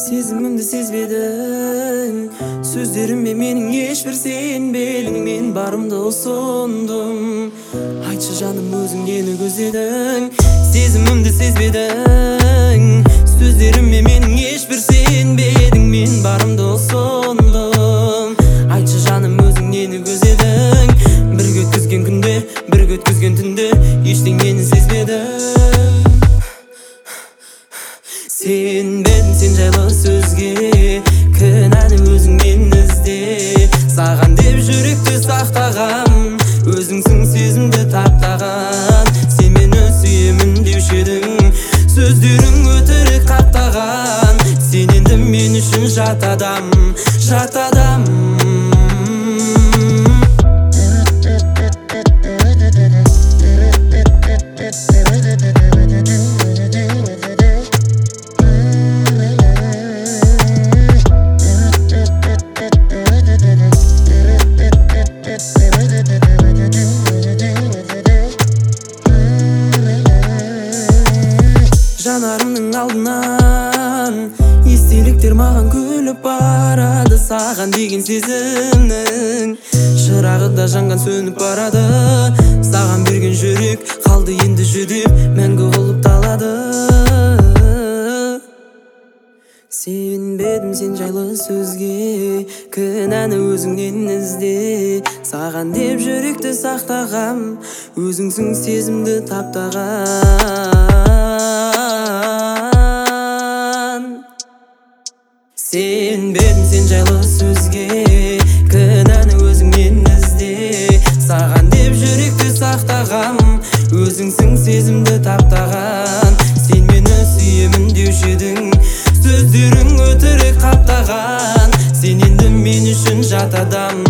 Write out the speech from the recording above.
Сезімімді сезбедің, сөздеріме менің ешбір сенбедің. Мен барымды ұсындым, айтшы жаным, өзің нені көздедің. Сезімімді сезбедің, сөздеріме менің ешбір сенбедің. Мен барымды ұсындым, айтшы жаным, өзің нені көздедің. Бірге өткізген күнде, бірге өткізген түнде ештеңені сезбедім. Сенбедім сен жайлы сөзге, кінәні өзіңнен ізде. Саған деп жүректі сақтағам, өзіңсің сезімді таптаған. Сен мені сүйемін деуші едің, сөздерің өтірік қаптаған. Сен енді мен үшін жат адам, жат адам. Жанарымның алдынан естеліктер маған күліп барады. Саған деген сезімнің шырағы да жанған сөніп барады. Саған берген жүрек қалды енді жүдеп, мәңгі құлыпталады. Сенбедім сен жайлы сөзге, кінәні өзіңнен ізде. Саған деп жүректі сақтағам, өзіңсің сезімді таптаған. Сенбедім сен жайлы сөзге, кінәні өзіңнен ізде. Саған деп жүректі сақтағам, өзіңсің сезімді таптаған. Сен мені сүйемін деуші едің, сөздерің өтірік қаптаған. Сен енді мен үшін жат адам,